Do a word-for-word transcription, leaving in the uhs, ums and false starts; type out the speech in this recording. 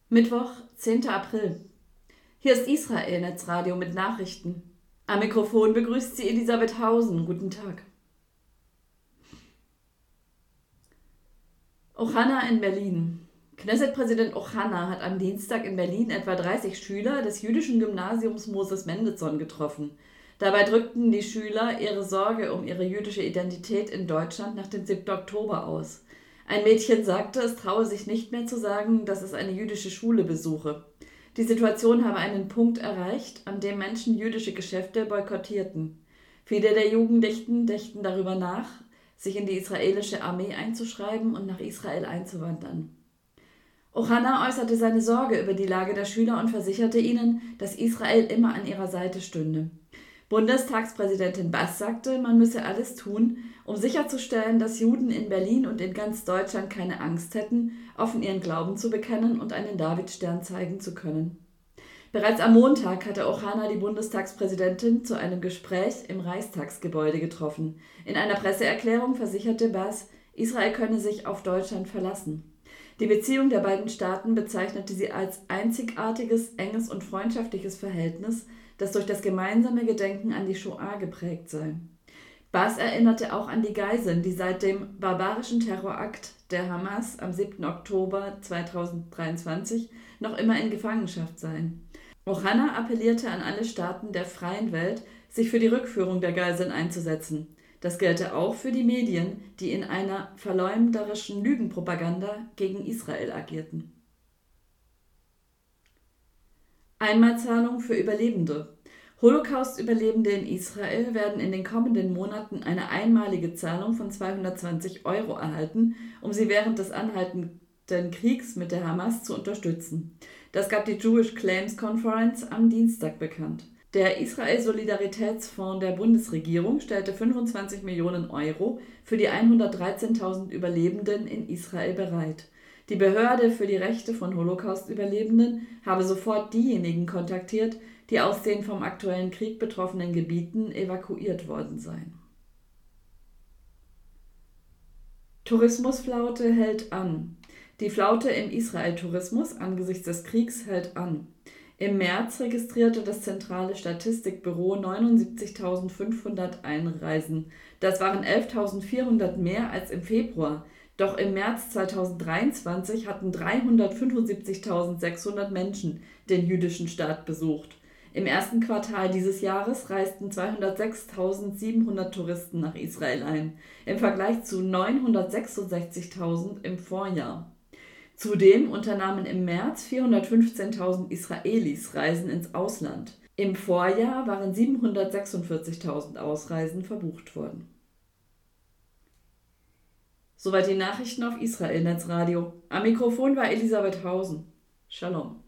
Mittwoch, zehnter April. Hier ist Israel Netzradio mit Nachrichten. Am Mikrofon begrüßt sie Elisabeth Hausen. Guten Tag. Ochana in Berlin. Knesset-Präsident Ochana hat am Dienstag in Berlin etwa dreißig Schüler des jüdischen Gymnasiums Moses Mendelssohn getroffen. Dabei drückten die Schüler ihre Sorge um ihre jüdische Identität in Deutschland nach dem siebten Oktober aus. Ein Mädchen sagte, es traue sich nicht mehr zu sagen, dass es eine jüdische Schule besuche. Die Situation habe einen Punkt erreicht, an dem Menschen jüdische Geschäfte boykottierten. Viele der Jugendlichen dächten darüber nach, sich in die israelische Armee einzuschreiben und nach Israel einzuwandern. Ochana äußerte seine Sorge über die Lage der Schüler und versicherte ihnen, dass Israel immer an ihrer Seite stünde. Bundestagspräsidentin Bass sagte, man müsse alles tun, um sicherzustellen, dass Juden in Berlin und in ganz Deutschland keine Angst hätten, offen ihren Glauben zu bekennen und einen Davidstern zeigen zu können. Bereits am Montag hatte Ochana die Bundestagspräsidentin zu einem Gespräch im Reichstagsgebäude getroffen. In einer Presseerklärung versicherte Bass, Israel könne sich auf Deutschland verlassen. Die Beziehung der beiden Staaten bezeichnete sie als einzigartiges, enges und freundschaftliches Verhältnis, das durch das gemeinsame Gedenken an die Shoah geprägt sei. Bass erinnerte auch an die Geiseln, die seit dem barbarischen Terrorakt der Hamas am siebten Oktober zweitausenddreiundzwanzig noch immer in Gefangenschaft seien. Ochana appellierte an alle Staaten der freien Welt, sich für die Rückführung der Geiseln einzusetzen. Das gelte auch für die Medien, die in einer verleumderischen Lügenpropaganda gegen Israel agierten. Einmalzahlung für Überlebende. Holocaust-Überlebende in Israel werden in den kommenden Monaten eine einmalige Zahlung von zweihundertzwanzig Euro erhalten, um sie während des anhaltenden Kriegs mit der Hamas zu unterstützen. Das gab die Jewish Claims Conference am Dienstag bekannt. Der Israel-Solidaritätsfonds der Bundesregierung stellte fünfundzwanzig Millionen Euro für die hundertdreizehntausend Überlebenden in Israel bereit. Die Behörde für die Rechte von Holocaust-Überlebenden habe sofort diejenigen kontaktiert, die aus den vom aktuellen Krieg betroffenen Gebieten evakuiert worden seien. Tourismusflaute hält an. Die Flaute im Israel-Tourismus angesichts des Kriegs hält an. Im März registrierte das zentrale Statistikbüro neunundsiebzigtausendfünfhundert Einreisen. Das waren elftausendvierhundert mehr als im Februar. Doch im März zweitausenddreiundzwanzig hatten dreihundertfünfundsiebzigtausendsechshundert Menschen den jüdischen Staat besucht. Im ersten Quartal dieses Jahres reisten zweihundertsechstausendsiebenhundert Touristen nach Israel ein, im Vergleich zu neunhundertsechsundsechzigtausend im Vorjahr. Zudem unternahmen im März vierhundertfünfzehntausend Israelis Reisen ins Ausland. Im Vorjahr waren siebenhundertsechsundvierzigtausend Ausreisen verbucht worden. Soweit die Nachrichten auf Israel Netzradio. Am Mikrofon war Elisabeth Hausen. Shalom.